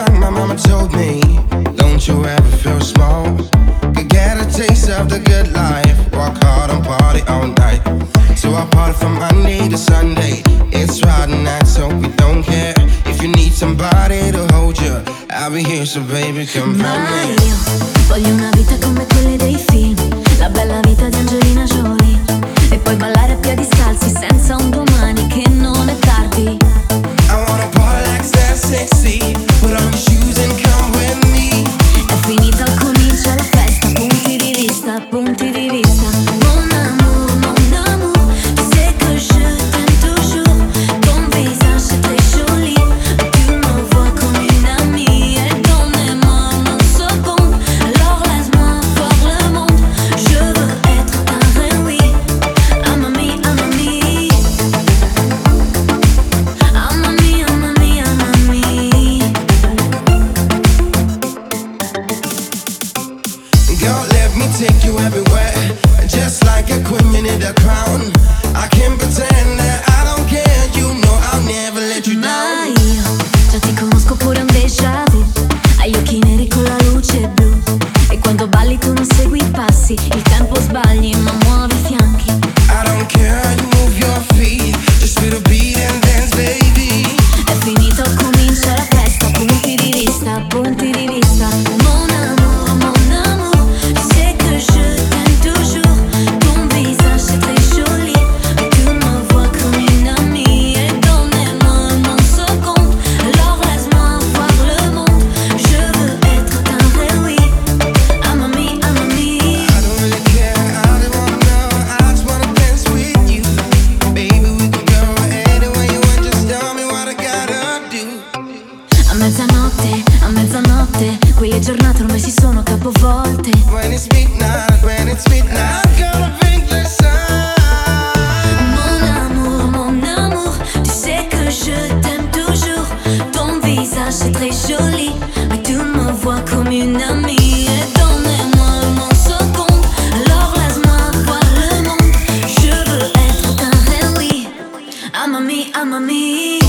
my mama told me, don't you ever feel small. Could get a taste of the good life. Work hard and party all night. So I party from Monday to Sunday. It's Friday night, so we don't care. If you need somebody to hold you, I'll be here, so baby, come find Ma me. io voglio una vita come quelle dei film, la bella vita di Angelina Jolie, e poi ballare a piedi scalzi senza un domani, che non è tardi. I wanna party like that sexy. Put on your shoes and come with me. È finita, comincia la festa, punti di vista, punti di vista. Mon amour, tu sais que je t'aime toujours. Ton visage est très joli, tu me vois comme une amie. Et donnez-moi mon second, alors laisse-moi voir le monde. Je veux être ta reine, oui. Amami, amami. Amami, amami, amami. Girl, let me take you everywhere. Just like a queen, you need a crown. I can't pretend that I don't care. You know I'll never let you Ma down. io già ti conosco, pure un déjà vu. Hai gli occhi neri con la luce blu, e quando balli tu non segui i passi. Il tempo sbagli ma muovi i fianchi. I don't care, you move your feet. Just feel the beat and dance, baby. È finito, comincia la festa, punti di vista, punti di vista. Mon amour, tu sais que je t'aime toujours. Ton visage c'est très joli, et tu me vois comme une amie. Et donnez-moi mon second, alors laisse-moi voir le monde. Je veux être ta reine, oui. Amami, amami. I don't really care, I don't wanna know. I just wanna dance with you. Baby, we can go anywhere you want. Just tell me what I gotta do. A mezzanotte, qui le giornate ormai si sono capovolte. When it's midnight, gonna think the sun. Mon amour, tu sais que je t'aime toujours. Ton visage c'est très joli, mais tu me vois comme une amie. Et donnez-moi mon second, alors laisse-moi voir le monde. Je veux être ta reine, oui. Amami, amami.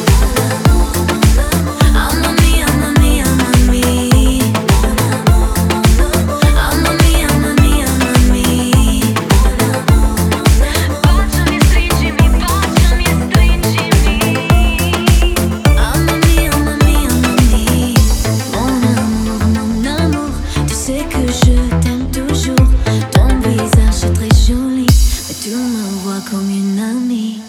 Amami, amami, amami. Amami, amami, amami. Baciami, stringimi, baciami e stringimi. Amami, amami, amami. Mon amour, tu sais que je t'aime toujours. Ton visage est très joli, mais tu me vois comme une amie.